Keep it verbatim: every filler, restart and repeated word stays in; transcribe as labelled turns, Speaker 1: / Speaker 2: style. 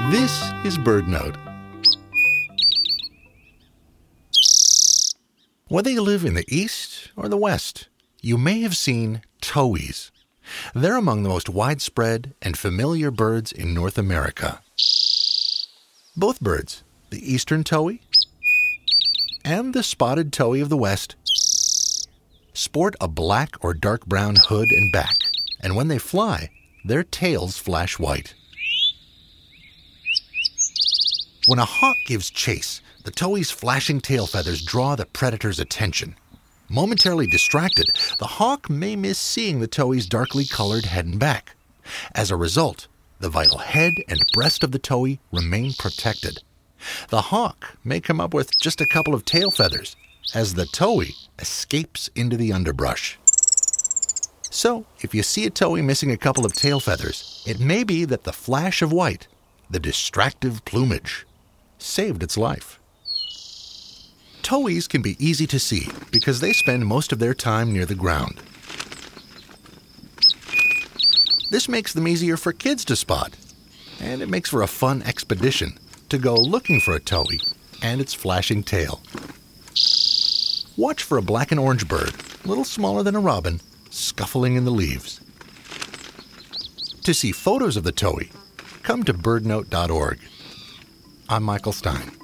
Speaker 1: This is BirdNote. Whether you live in the East or the West, you may have seen towhees. They're among the most widespread and familiar birds in North America. Both birds, the eastern towhee and the spotted towhee of the West, sport a black or dark brown hood and back, and when they fly, their tails flash white. When a hawk gives chase, the towhee's flashing tail feathers draw the predator's attention. Momentarily distracted, the hawk may miss seeing the towhee's darkly colored head and back. As a result, the vital head and breast of the towhee remain protected. The hawk may come up with just a couple of tail feathers as the towhee escapes into the underbrush. So, if you see a towhee missing a couple of tail feathers, it may be that the flash of white, the distractive plumage, saved its life. Towhees can be easy to see because they spend most of their time near the ground. This makes them easier for kids to spot, and it makes for a fun expedition to go looking for a towhee and its flashing tail. Watch for a black and orange bird, a little smaller than a robin, scuffling in the leaves. To see photos of the towhee, come to bird note dot org. I'm Michael Stein.